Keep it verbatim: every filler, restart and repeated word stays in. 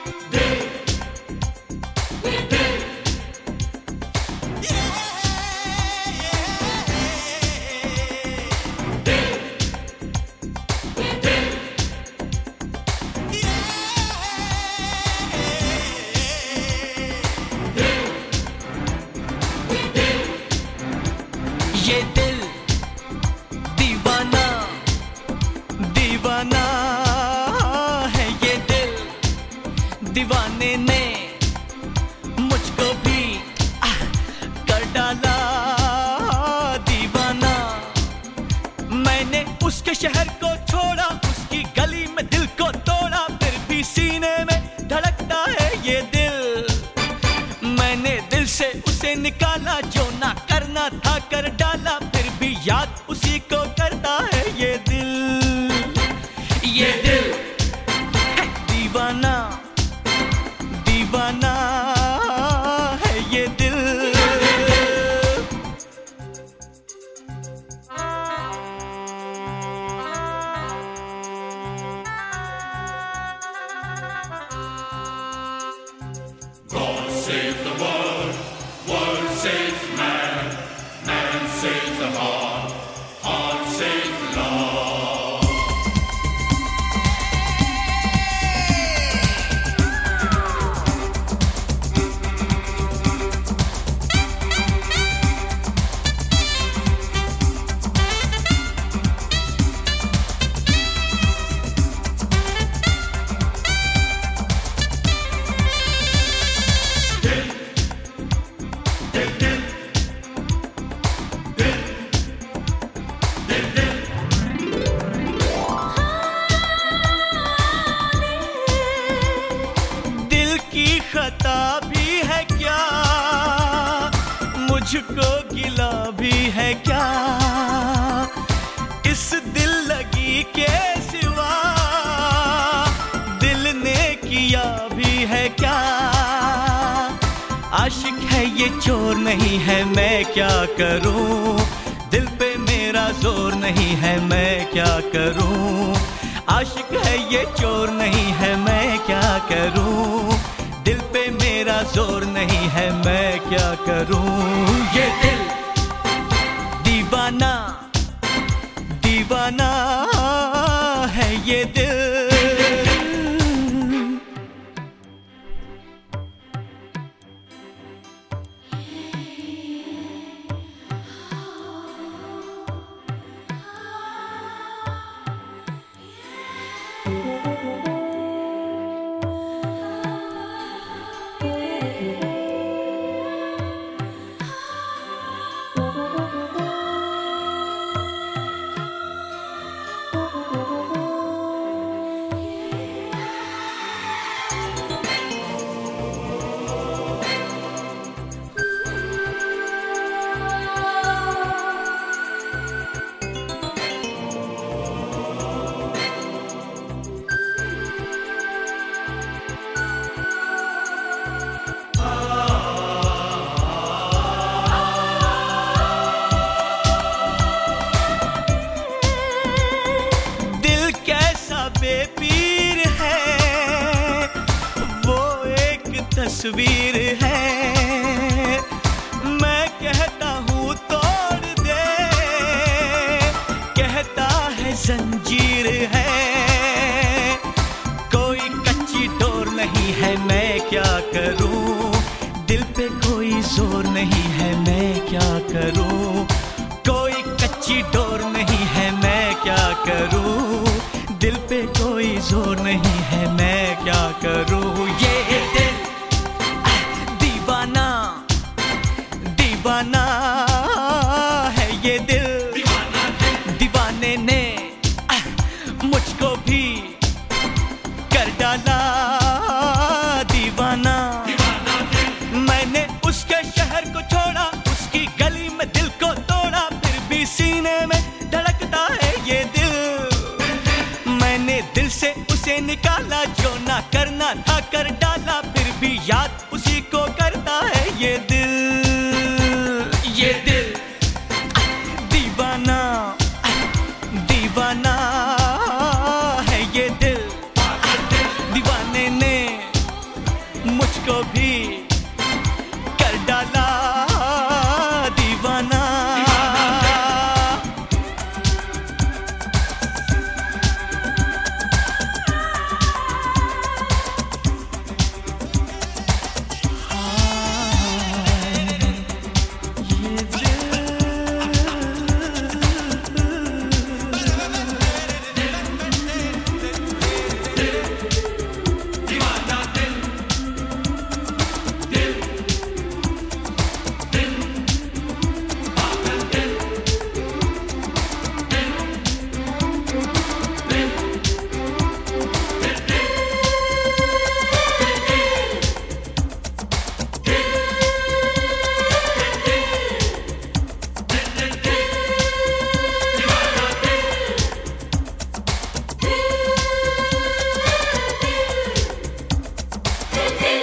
ये दिल दीवाना दीवाना है, ये दिल दीवाने ने मुझको भी आ, कर डाला दीवाना। मैंने उसके शहर को छोड़ा, उसकी गली में दिल को तोड़ा, फिर भी सीने में धड़कता है ये दिल। मैंने दिल से उसे निकाला, जो ना करना था कर डाला, फिर भी याद उसी को करता है ये दिल। ये दिल है दीवाना दीवाना है ये दिल। God save the world, world saves man, man saves the heart, heart saves love. दिल की खता भी है क्या, मुझको गिला भी है क्या, इस दिल लगी के सिवा दिल ने किया भी है क्या। आशिक है ये चोर नहीं है, मैं क्या करूं, दिल पे मेरा जोर नहीं है, मैं क्या करूं। आशिक है ये चोर नहीं है, मैं क्या करूं, दिल पे मेरा जोर नहीं है, मैं क्या करूं। ये दिल दीवाना दीवाना है ये दिल। बेपीर है वो एक तस्वीर है, मैं कहता हूँ तोड़ दे, कहता है जंजीर है। कोई कच्ची डोर नहीं है, मैं क्या करूँ, दिल पे कोई जोर नहीं है, मैं क्या करूँ। कोई कच्ची डोर नहीं है, मैं क्या करूँ, दिल पे कोई जोर नहीं है, मैं क्या करूँ। ये दिल दीवाना दीवाना है, ये दिल दीवाने ने मुझको भी कर डाला दीवाना। मैंने उसके शहर को छोड़ा, उसकी गली में दिल को तोड़ा, फिर भी सीने में धड़कता है ये दिल। मैंने दिल से उसे निकाला, जो ना करना था कर डाला, फिर भी याद उसी को करता है ये दिल। ये दिल दीवाना दीवाना है, ये दिल दीवाने ने मुझको भी कर डाला दीवाना। Hey!